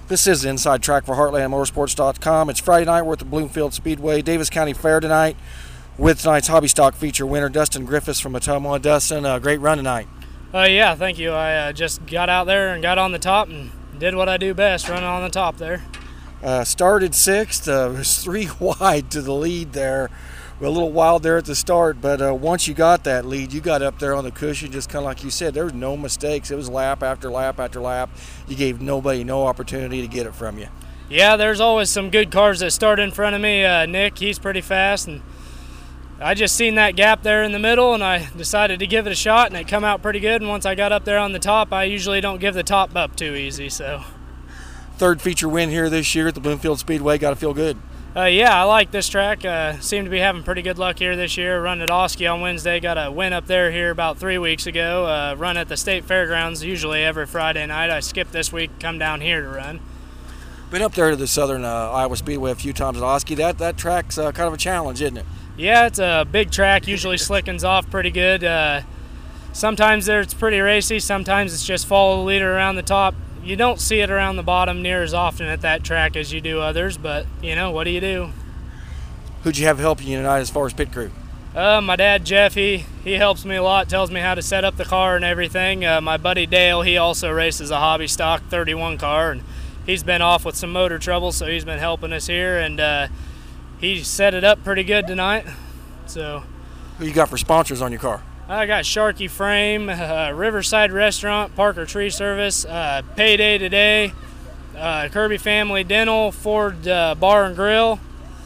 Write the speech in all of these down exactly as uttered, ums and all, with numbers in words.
This is the Inside Track for Heartland Motorsports dot com. It's Friday night. We're at the Bloomfield Speedway, Davis County Fair tonight with tonight's Hobby Stock feature winner, Dustin Griffiths from Ottumwa. Dustin, a great run tonight. Uh, yeah, thank you. I uh, just got out there and got on the top and did what I do best, running on the top there. Uh, started sixth. Uh, was three wide to the lead there. We're a little wild there at the start, but uh, once you got that lead, you got up there on the cushion, just kind of like you said. There was no mistakes. It was lap after lap after lap. You gave nobody no opportunity to get it from you. Yeah, there's always some good cars that start in front of me. Uh, Nick, he's pretty fast, and I just seen that gap there in the middle, and I decided to give it a shot, and it come out pretty good. And once I got up there on the top, I usually don't give the top up too easy. So, third feature win here this year at the Bloomfield Speedway. Got to feel good. Uh, yeah, I like this track. Uh, seem to be having pretty good luck here this year. Run at Oski on Wednesday. Got a win up there here about three weeks ago. Uh, run at the State Fairgrounds usually every Friday night. I skipped this week, come down here to run. Been up there to the Southern uh, Iowa Speedway a few times at Oski. That, that track's uh, kind of a challenge, isn't it? Yeah, it's a big track. Usually slickens off pretty good. Uh, sometimes there it's pretty racy. Sometimes it's just follow the leader around the top. You don't see it around the bottom near as often at that track as you do others, but, you know, what do you do? Who'd you have helping you tonight as far as pit crew? Uh, my dad, Jeff, he, he helps me a lot, tells me how to set up the car and everything. Uh, my buddy Dale, he also races a hobby stock thirty-one car, and he's been off with some motor trouble, so he's been helping us here, and uh, he set it up pretty good tonight. So, who you got for sponsors on your car? I got Sharky Frame, uh, Riverside Restaurant, Parker Tree Service, uh, Payday Today, uh, Kirby Family Dental, Ford uh, Bar and Grill.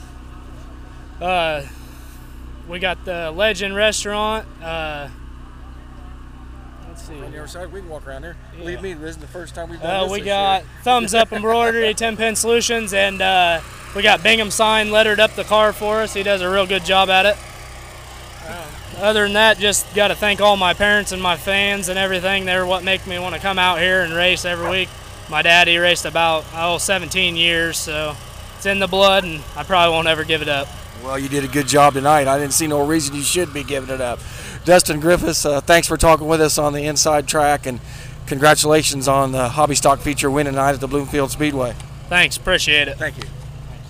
Uh, we got the Legend Restaurant. Uh, let's see. On the other side, we can walk around there. Yeah. Believe me, this is the first time we've done uh, this. We this got year. Thumbs Up Embroidery, ten pin Solutions, and uh, we got Bingham Sign lettered up the car for us. He does a real good job at it. Other than that, just got to thank all my parents and my fans and everything. They're what make me want to come out here and race every week. My dad, he raced about, oh, seventeen years, so it's in the blood, and I probably won't ever give it up. Well, you did a good job tonight. I didn't see no reason you should be giving it up. Dustin Griffiths, uh, thanks for talking with us on the Inside Track, and congratulations on the Hobby Stock feature win tonight at the Bloomfield Speedway. Thanks, appreciate it. Thank you.